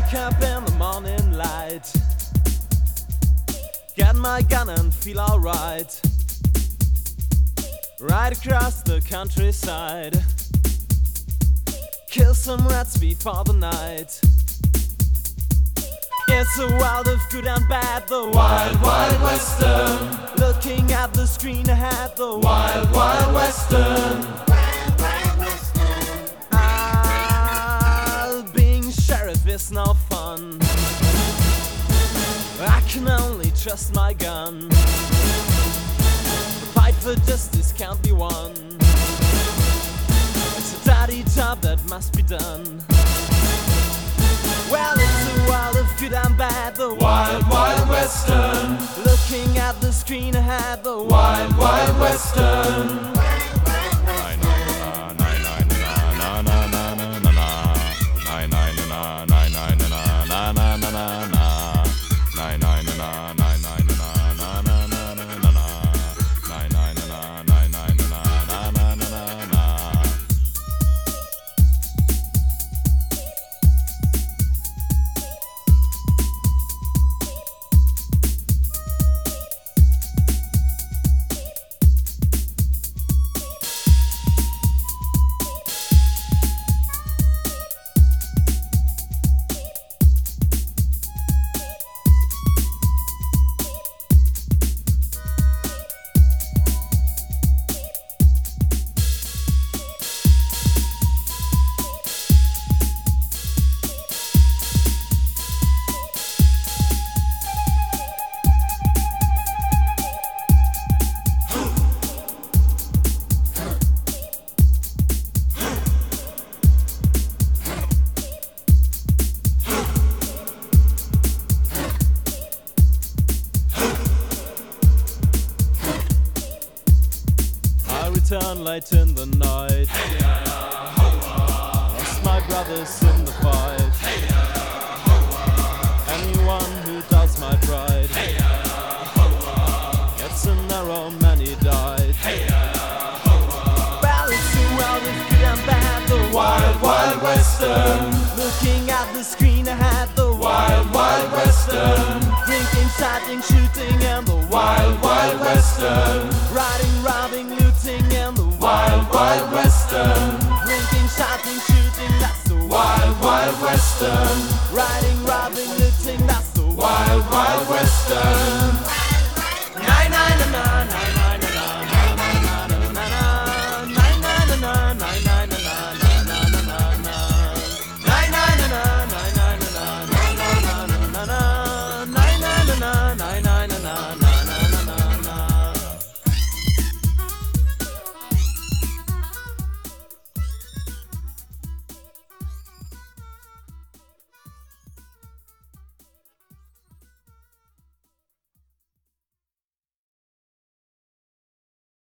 Wake up in the morning light, get my gun and feel alright. Ride across the countryside, kill some rats before the night. It's a world of good and bad, the Wild, wild western. Looking at the screen ahead, the Wild, wild western. Being sheriff is no fun. I can only trust my gun. The fight for justice can't be won. It's a dirty job that must be done. Well, it's a world of good and bad, the Wild, wild western. Looking at the screen ahead, the Wild, wild western. Return late in the night. Lost my brothers in the fight. Anyone who doubts my pride gets an arrow, many died. Well, it's a world of good and bad, the Wild, wild western. Looking at the screen ahead, the Wild, wild western. Drinking, chatting, shooting, and the Wild, wild western. riding, robbing, looting, and the Wild, wild western.